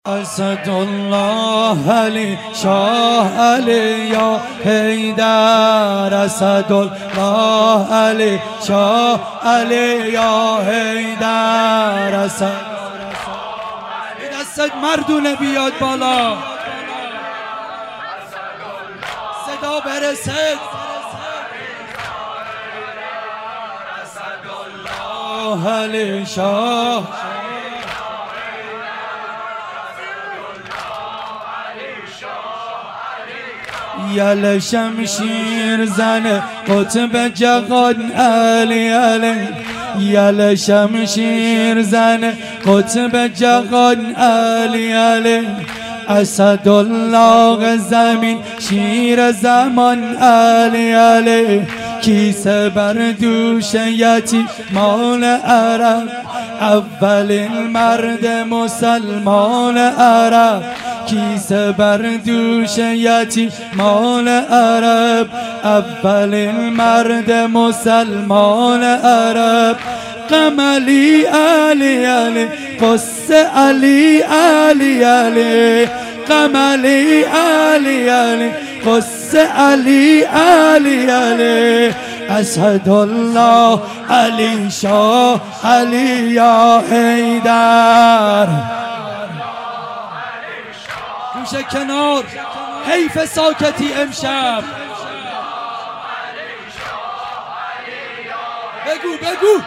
اسد الله علی شاه علی یا حیدر، اسد الله علی شاه علی یا حیدر، اسد. دستت مردونه بیاد بالا، صدا برسد. اسد الله علی شاه یل شمشیر زن قطب جهان علی علی، یل شمشیر زن قطب جهان علی علی، اسد الله زمین شیر زمان علی علی، کیسه بر دوش یتیمان عرب، اولین مرد مسلمان عرب، کیسه بر دوش یتیمان عرب، اولین مرد مسلمان عرب، غم علی علی علی، قصه علی علی علی، غم علی علی علی، قصه علی علی علی، اسد الله علی شاه علی یا حیدر. گوشه کنار، حیف ساکتی امشب. بگو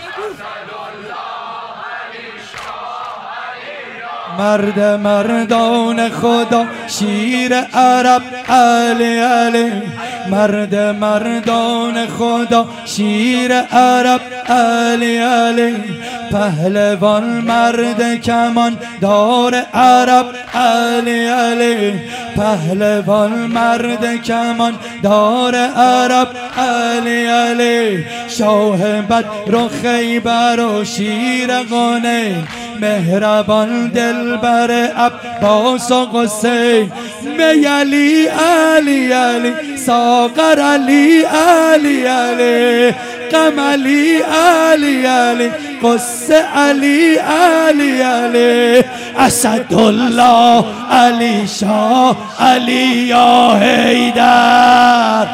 مرد مردان خدا شیر عرب علی علی، مرد مردان خدا شیر عرب علی علی، پهلوان مرد کمان دار عرب علی علی، پهلوان مرد کمان دار عرب علی علی، شاه بدر و خیبر و شیر غنی، مهربان دلبر عباس و حسین، می علی علی علی، ساغر علی علی علی، غم علی علی علی، قصه علی علی علی، اسد الله علی شاه علی یا حیدر.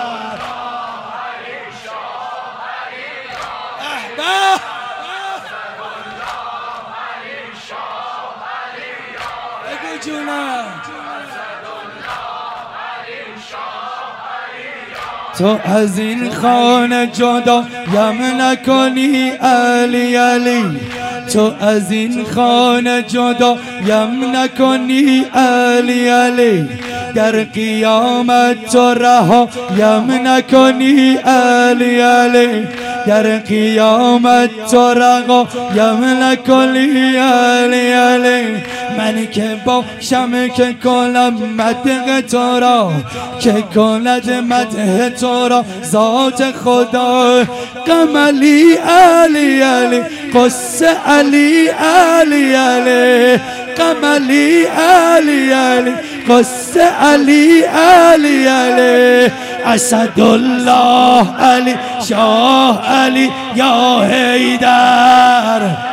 تو از این خانه جدا یم نکنی علی علی، تو از این خانه جدا یم نکنی علی علی، در قیامت تو رها یم نکنی علی علی، در قیامت تو رها یم نکنی علی علی، من که باشم که کنم مدح تو را، که کند مدح تو را ذات خدا، غم علی علی علی، قصه علی علی علی، غم علی علی علی، قصه علی علی علی، اسد الله علی شاه علی یا حیدر.